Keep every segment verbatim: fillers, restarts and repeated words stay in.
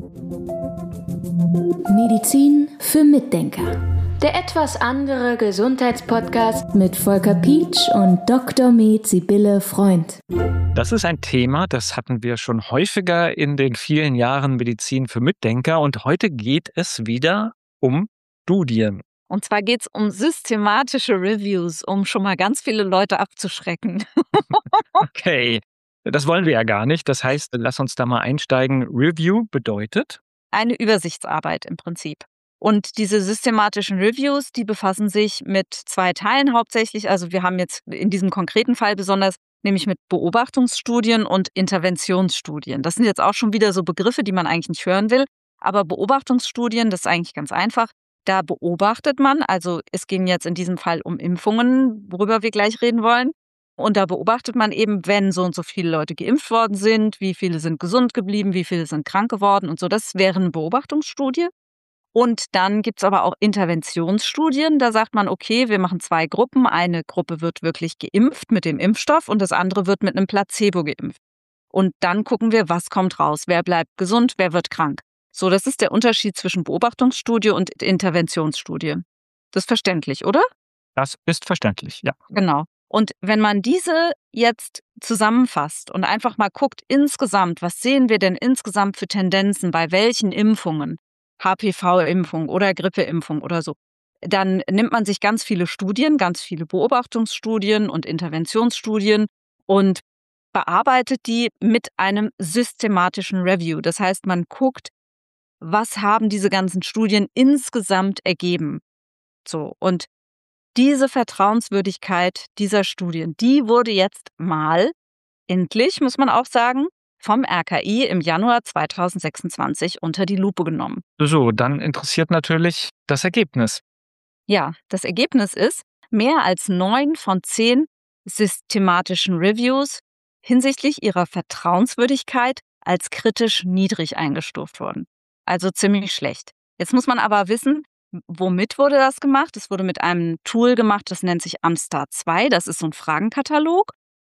Medizin für Mitdenker. Der etwas andere Gesundheitspodcast mit Volker Pietsch und Doktor Med Sibylle Freund. Das ist ein Thema, das hatten wir schon häufiger in den vielen Jahren Medizin für Mitdenker. Und heute geht es wieder um Studien. Und zwar geht es um systematische Reviews, um schon mal ganz viele Leute abzuschrecken. Okay, das wollen wir ja gar nicht. Das heißt, lass uns da mal einsteigen. Review bedeutet? Eine Übersichtsarbeit im Prinzip. Und diese systematischen Reviews, die befassen sich mit zwei Teilen hauptsächlich. Also wir haben jetzt in diesem konkreten Fall besonders, nämlich mit Beobachtungsstudien und Interventionsstudien. Das sind jetzt auch schon wieder so Begriffe, die man eigentlich nicht hören will. Aber Beobachtungsstudien, das ist eigentlich ganz einfach. Da beobachtet man, also es ging jetzt in diesem Fall um Impfungen, worüber wir gleich reden wollen. Und da beobachtet man eben, wenn so und so viele Leute geimpft worden sind, wie viele sind gesund geblieben, wie viele sind krank geworden und so. Das wäre eine Beobachtungsstudie. Und dann gibt es aber auch Interventionsstudien. Da sagt man, okay, wir machen zwei Gruppen. Eine Gruppe wird wirklich geimpft mit dem Impfstoff und das andere wird mit einem Placebo geimpft. Und dann gucken wir, was kommt raus. Wer bleibt gesund, wer wird krank. So, das ist der Unterschied zwischen Beobachtungsstudie und Interventionsstudie. Das ist verständlich, oder? Das ist verständlich, ja. Genau. Und wenn man diese jetzt zusammenfasst und einfach mal guckt, insgesamt, was sehen wir denn insgesamt für Tendenzen bei welchen Impfungen, H P V-Impfung oder Grippeimpfung oder so, dann nimmt man sich ganz viele Studien, ganz viele Beobachtungsstudien und Interventionsstudien und bearbeitet die mit einem systematischen Review. Das heißt, man guckt, was haben diese ganzen Studien insgesamt ergeben. So, und diese Vertrauenswürdigkeit dieser Studien, die wurde jetzt mal, endlich muss man auch sagen, vom R K I im Januar zweitausendsechsundzwanzig unter die Lupe genommen. So, dann interessiert natürlich das Ergebnis. Ja, das Ergebnis ist, mehr als neun von zehn systematischen Reviews hinsichtlich ihrer Vertrauenswürdigkeit als kritisch niedrig eingestuft wurden. Also ziemlich schlecht. Jetzt muss man aber wissen, womit wurde das gemacht? Es wurde mit einem Tool gemacht, das nennt sich AmStar zwei. Das ist so ein Fragenkatalog.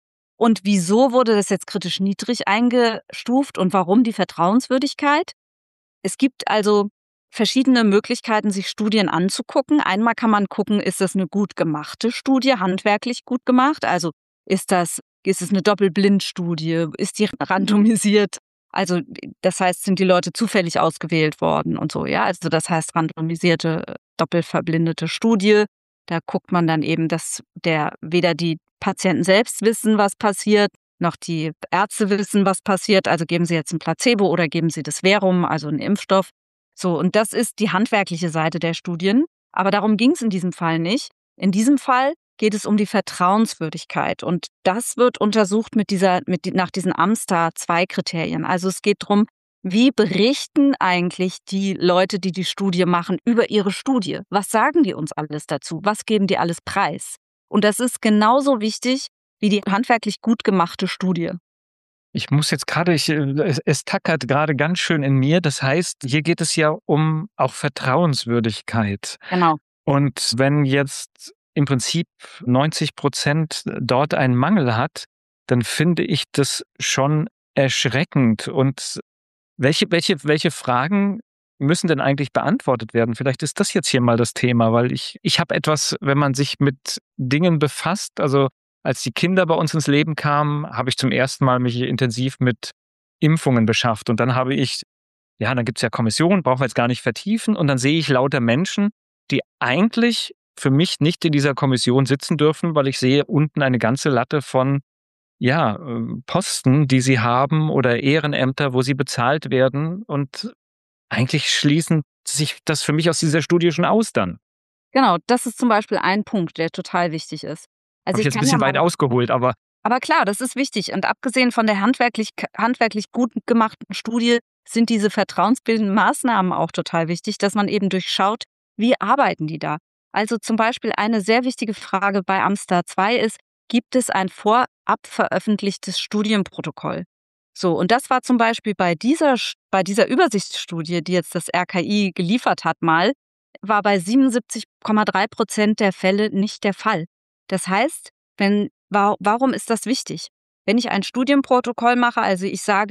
Und wieso wurde das jetzt kritisch niedrig eingestuft und warum die Vertrauenswürdigkeit? Es gibt also verschiedene Möglichkeiten, sich Studien anzugucken. Einmal kann man gucken, ist das eine gut gemachte Studie, handwerklich gut gemacht? Also ist das, ist es eine Doppelblindstudie? Ist die randomisiert? Also das heißt, sind die Leute zufällig ausgewählt worden und so, ja? Also das heißt randomisierte, doppelverblindete Studie. Da guckt man dann eben, dass der weder die Patienten selbst wissen, was passiert, noch die Ärzte wissen, was passiert. Also geben sie jetzt ein Placebo oder geben sie das Verum, also einen Impfstoff. So, und das ist die handwerkliche Seite der Studien. Aber darum ging es in diesem Fall nicht. In diesem Fall geht es um die Vertrauenswürdigkeit. Und das wird untersucht mit dieser, mit, nach diesen AmStar zwei Kriterien. Also es geht darum, wie berichten eigentlich die Leute, die die Studie machen, über ihre Studie? Was sagen die uns alles dazu? Was geben die alles preis? Und das ist genauso wichtig wie die handwerklich gut gemachte Studie. Ich muss jetzt gerade, ich, es, es tackert gerade ganz schön in mir. Das heißt, hier geht es ja um auch Vertrauenswürdigkeit. Genau. Und wenn jetzt im Prinzip neunzig Prozent dort einen Mangel hat, dann finde ich das schon erschreckend. Und welche, welche, welche Fragen müssen denn eigentlich beantwortet werden? Vielleicht ist das jetzt hier mal das Thema, weil ich, ich habe etwas, wenn man sich mit Dingen befasst, also als die Kinder bei uns ins Leben kamen, habe ich zum ersten Mal mich intensiv mit Impfungen beschäftigt. Und dann habe ich, ja, dann gibt es ja Kommissionen, brauchen wir jetzt gar nicht vertiefen. Und dann sehe ich lauter Menschen, die eigentlich für mich nicht in dieser Kommission sitzen dürfen, weil ich sehe unten eine ganze Latte von ja, Posten, die sie haben oder Ehrenämter, wo sie bezahlt werden. Und eigentlich schließen sich das für mich aus dieser Studie schon aus dann. Genau, das ist zum Beispiel ein Punkt, der total wichtig ist. Also Habe ich ich jetzt ein kann bisschen ja weit mal, ausgeholt, aber aber klar, das ist wichtig. Und abgesehen von der handwerklich, handwerklich gut gemachten Studie sind diese vertrauensbildenden Maßnahmen auch total wichtig, dass man eben durchschaut, wie arbeiten die da. Also zum Beispiel eine sehr wichtige Frage bei AmStar zwei ist, gibt es ein vorab veröffentlichtes Studienprotokoll? So, und das war zum Beispiel bei dieser, bei dieser Übersichtsstudie, die jetzt das R K I geliefert hat mal, war bei siebenundsiebzig Komma drei Prozent der Fälle nicht der Fall. Das heißt, wenn, warum ist das wichtig? Wenn ich ein Studienprotokoll mache, also ich sage,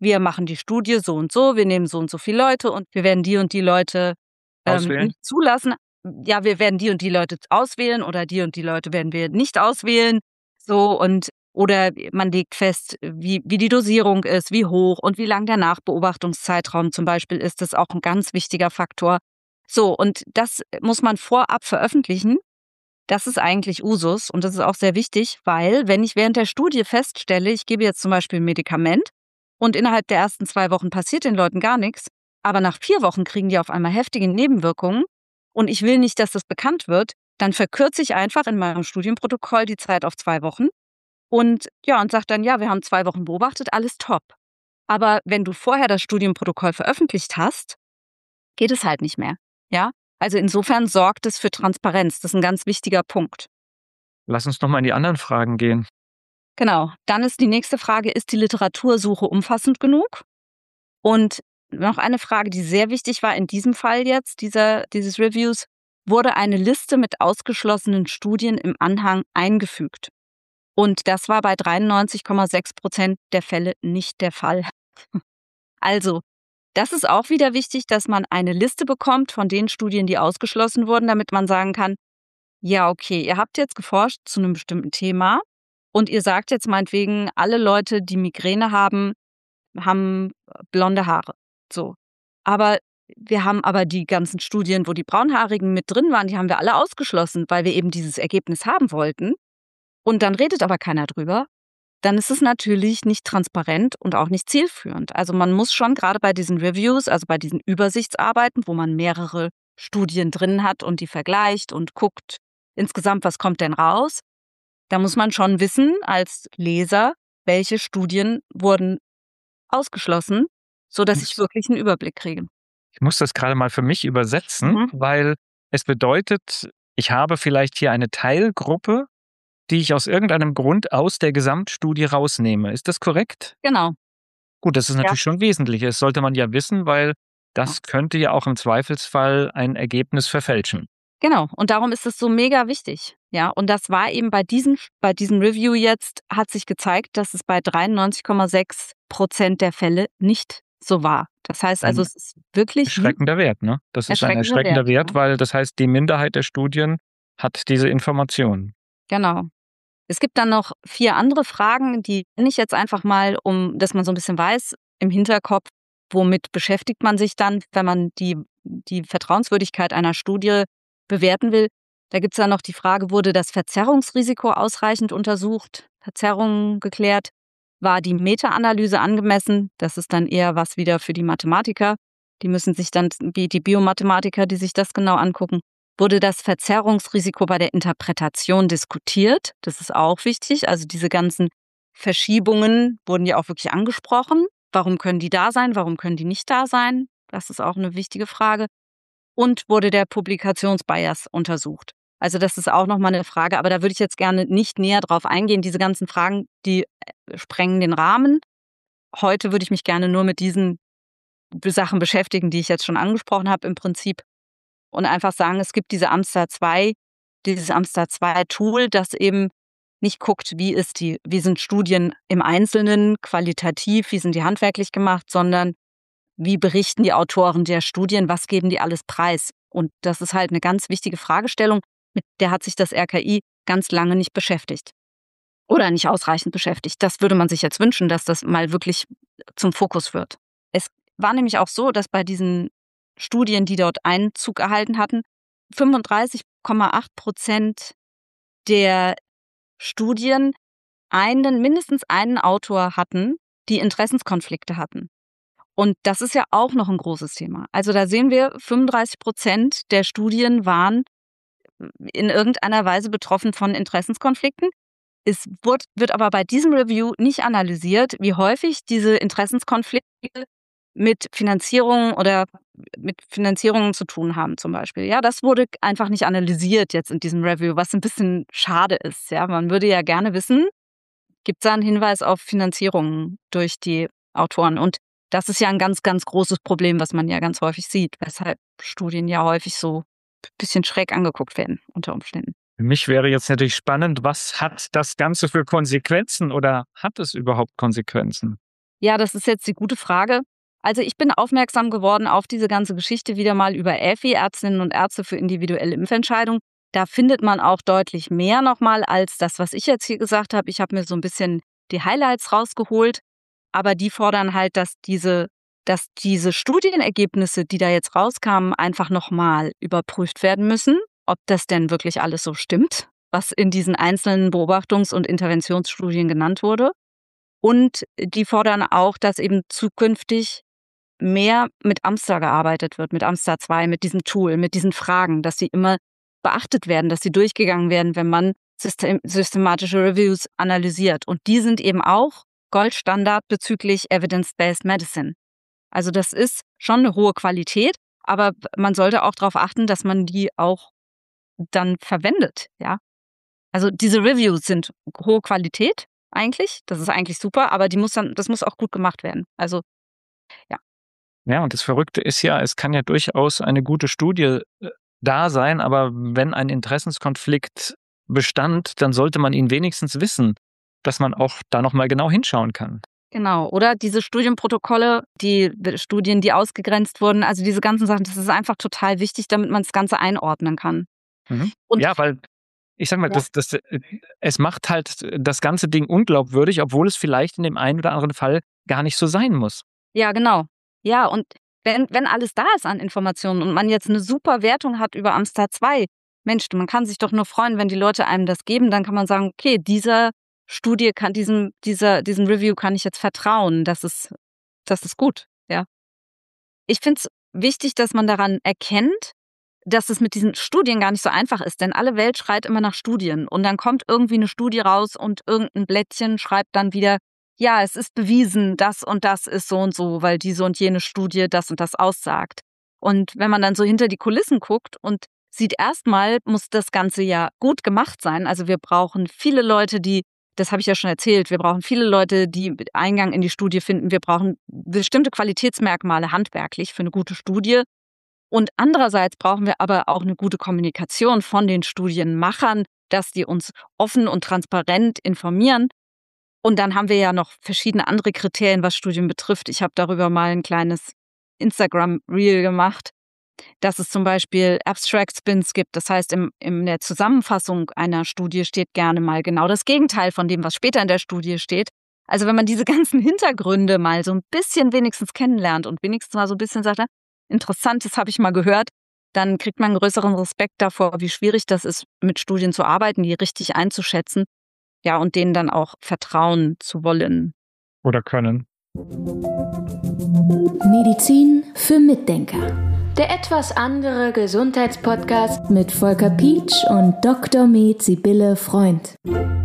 wir machen die Studie so und so, wir nehmen so und so viele Leute und wir werden die und die Leute ähm, Auswählen? nicht zulassen. Ja, wir werden die und die Leute auswählen oder die und die Leute werden wir nicht auswählen. So und oder man legt fest, wie, wie die Dosierung ist, wie hoch und wie lang der Nachbeobachtungszeitraum zum Beispiel ist. Das ist auch ein ganz wichtiger Faktor. So, und das muss man vorab veröffentlichen. Das ist eigentlich Usus und das ist auch sehr wichtig, weil wenn ich während der Studie feststelle, ich gebe jetzt zum Beispiel ein Medikament und innerhalb der ersten zwei Wochen passiert den Leuten gar nichts, aber nach vier Wochen kriegen die auf einmal heftige Nebenwirkungen und ich will nicht, dass das bekannt wird, dann verkürze ich einfach in meinem Studienprotokoll die Zeit auf zwei Wochen und ja, und sage dann, ja, wir haben zwei Wochen beobachtet, alles top. Aber wenn du vorher das Studienprotokoll veröffentlicht hast, geht es halt nicht mehr, ja? Also insofern sorgt es für Transparenz. Das ist ein ganz wichtiger Punkt. Lass uns noch mal in die anderen Fragen gehen. Genau. Dann ist die nächste Frage, ist die Literatursuche umfassend genug? Und noch eine Frage, die sehr wichtig war in diesem Fall jetzt, dieser, dieses Reviews, wurde eine Liste mit ausgeschlossenen Studien im Anhang eingefügt. Und das war bei dreiundneunzig Komma sechs Prozent der Fälle nicht der Fall. Also, das ist auch wieder wichtig, dass man eine Liste bekommt von den Studien, die ausgeschlossen wurden, damit man sagen kann, ja, okay, ihr habt jetzt geforscht zu einem bestimmten Thema und ihr sagt jetzt meinetwegen, alle Leute, die Migräne haben, haben blonde Haare. So. Aber wir haben aber die ganzen Studien, wo die Braunhaarigen mit drin waren, die haben wir alle ausgeschlossen, weil wir eben dieses Ergebnis haben wollten. Und dann redet aber keiner drüber. Dann ist es natürlich nicht transparent und auch nicht zielführend. Also man muss schon gerade bei diesen Reviews, also bei diesen Übersichtsarbeiten, wo man mehrere Studien drin hat und die vergleicht und guckt insgesamt, was kommt denn raus, da muss man schon wissen als Leser, welche Studien wurden ausgeschlossen, sodass ich wirklich einen Überblick kriege. Ich muss das gerade mal für mich übersetzen, Mhm. weil es bedeutet, ich habe vielleicht hier eine Teilgruppe, die ich aus irgendeinem Grund aus der Gesamtstudie rausnehme. Ist das korrekt? Genau. Gut, das ist Ja. natürlich schon wesentlich. Das sollte man ja wissen, weil das könnte ja auch im Zweifelsfall ein Ergebnis verfälschen. Genau. Und darum ist es so mega wichtig. Ja, und das war eben bei diesem, bei diesem Review jetzt, hat sich gezeigt, dass es bei dreiundneunzig Komma sechs Prozent der Fälle nicht so war. Das heißt also, Ein es ist wirklich Erschreckender Wert, ne? Das ist ein Erschreckender erschreckender Wert, Wert, ja. weil das heißt, die Minderheit der Studien hat diese Informationen. Genau. Es gibt dann noch vier andere Fragen, die nenne ich jetzt einfach mal, um dass man so ein bisschen weiß im Hinterkopf, womit beschäftigt man sich dann, wenn man die, die Vertrauenswürdigkeit einer Studie bewerten will. Da gibt es dann noch die Frage, wurde das Verzerrungsrisiko ausreichend untersucht, Verzerrungen geklärt? War die Meta-Analyse angemessen? Das ist dann eher was wieder für die Mathematiker. Die müssen sich dann, wie die Biomathematiker, die sich das genau angucken. Wurde das Verzerrungsrisiko bei der Interpretation diskutiert? Das ist auch wichtig. Also diese ganzen Verschiebungen wurden ja auch wirklich angesprochen. Warum können die da sein? Warum können die nicht da sein? Das ist auch eine wichtige Frage. Und wurde der Publikationsbias untersucht? Also das ist auch nochmal eine Frage, aber da würde ich jetzt gerne nicht näher drauf eingehen. Diese ganzen Fragen, die sprengen den Rahmen. Heute würde ich mich gerne nur mit diesen Sachen beschäftigen, die ich jetzt schon angesprochen habe im Prinzip. Und einfach sagen, es gibt diese Amstar zwei, dieses Amstar zwei Tool, das eben nicht guckt, wie ist die, wie sind Studien im Einzelnen qualitativ, wie sind die handwerklich gemacht, sondern wie berichten die Autoren der Studien, was geben die alles preis? Und das ist halt eine ganz wichtige Fragestellung, mit der hat sich das R K I ganz lange nicht beschäftigt. Oder nicht ausreichend beschäftigt. Das würde man sich jetzt wünschen, dass das mal wirklich zum Fokus wird. Es war nämlich auch so, dass bei diesen Studien, die dort Einzug erhalten hatten, fünfunddreißig Komma acht Prozent der Studien einen, mindestens einen Autor hatten, die Interessenskonflikte hatten. Und das ist ja auch noch ein großes Thema. Also da sehen wir, fünfunddreißig Prozent der Studien waren in irgendeiner Weise betroffen von Interessenskonflikten. Es wird, wird aber bei diesem Review nicht analysiert, wie häufig diese Interessenskonflikte mit Finanzierung oder mit Finanzierungen zu tun haben zum Beispiel. Ja, das wurde einfach nicht analysiert jetzt in diesem Review, was ein bisschen schade ist. Ja, man würde ja gerne wissen, gibt es da einen Hinweis auf Finanzierungen durch die Autoren? Und das ist ja ein ganz, ganz großes Problem, was man ja ganz häufig sieht, weshalb Studien ja häufig so ein bisschen schräg angeguckt werden unter Umständen. Für mich wäre jetzt natürlich spannend, was hat das Ganze für Konsequenzen oder hat es überhaupt Konsequenzen? Ja, das ist jetzt die gute Frage. Also ich bin aufmerksam geworden auf diese ganze Geschichte wieder mal über Ä F I, Ärztinnen und Ärzte für individuelle Impfentscheidungen. Da findet man auch deutlich mehr nochmal als das, was ich jetzt hier gesagt habe. Ich habe mir so ein bisschen die Highlights rausgeholt, aber die fordern halt, dass diese, dass diese Studienergebnisse, die da jetzt rauskamen, einfach nochmal überprüft werden müssen, ob das denn wirklich alles so stimmt, was in diesen einzelnen Beobachtungs- und Interventionsstudien genannt wurde. Und die fordern auch, dass eben zukünftig mehr mit AMSTA gearbeitet wird, mit AMSTA zwei, mit diesem Tool, mit diesen Fragen, dass sie immer beachtet werden, dass sie durchgegangen werden, wenn man system- systematische Reviews analysiert. Und die sind eben auch Goldstandard bezüglich Evidence-Based Medicine. Also das ist schon eine hohe Qualität, aber man sollte auch darauf achten, dass man die auch dann verwendet, ja. Also diese Reviews sind hohe Qualität eigentlich, das ist eigentlich super, aber die muss dann, das muss auch gut gemacht werden. Also ja. Ja, und das Verrückte ist ja, es kann ja durchaus eine gute Studie äh, da sein, aber wenn ein Interessenskonflikt bestand, dann sollte man ihn wenigstens wissen, dass man auch da nochmal genau hinschauen kann. Genau, oder diese Studienprotokolle, die Studien, die ausgegrenzt wurden, also diese ganzen Sachen, das ist einfach total wichtig, damit man das Ganze einordnen kann. Mhm. Und ja, weil ich sag mal, Ja. das, das, äh, es macht halt das ganze Ding unglaubwürdig, obwohl es vielleicht in dem einen oder anderen Fall gar nicht so sein muss. Ja, genau. Ja, und wenn, wenn alles da ist an Informationen und man jetzt eine super Wertung hat über AMSTA zwei, Mensch, man kann sich doch nur freuen, wenn die Leute einem das geben, dann kann man sagen, okay, dieser Studie kann, diesem, dieser, diesem Review kann ich jetzt vertrauen, das ist, das ist gut, ja. Ich finde es wichtig, dass man daran erkennt, dass es mit diesen Studien gar nicht so einfach ist, denn alle Welt schreit immer nach Studien und dann kommt irgendwie eine Studie raus und irgendein Blättchen schreibt dann wieder, ja, es ist bewiesen, das und das ist so und so, weil diese und jene Studie das und das aussagt. Und wenn man dann so hinter die Kulissen guckt und sieht, erstmal muss das Ganze ja gut gemacht sein. Also wir brauchen viele Leute, die, das habe ich ja schon erzählt, wir brauchen viele Leute, die Eingang in die Studie finden. Wir brauchen bestimmte Qualitätsmerkmale handwerklich für eine gute Studie. Und andererseits brauchen wir aber auch eine gute Kommunikation von den Studienmachern, dass die uns offen und transparent informieren. Und dann haben wir ja noch verschiedene andere Kriterien, was Studien betrifft. Ich habe darüber mal ein kleines Instagram-Reel gemacht, dass es zum Beispiel Abstract-Spins gibt. Das heißt, im, in der Zusammenfassung einer Studie steht gerne mal genau das Gegenteil von dem, was später in der Studie steht. Also wenn man diese ganzen Hintergründe mal so ein bisschen wenigstens kennenlernt und wenigstens mal so ein bisschen sagt, interessant, das habe ich mal gehört, dann kriegt man einen größeren Respekt davor, wie schwierig das ist, mit Studien zu arbeiten, die richtig einzuschätzen. Ja, und denen dann auch vertrauen zu wollen. Oder können. Medizin für Mitdenker. Der etwas andere Gesundheitspodcast mit Volker Pietsch und Doktor Med Sibylle Freund.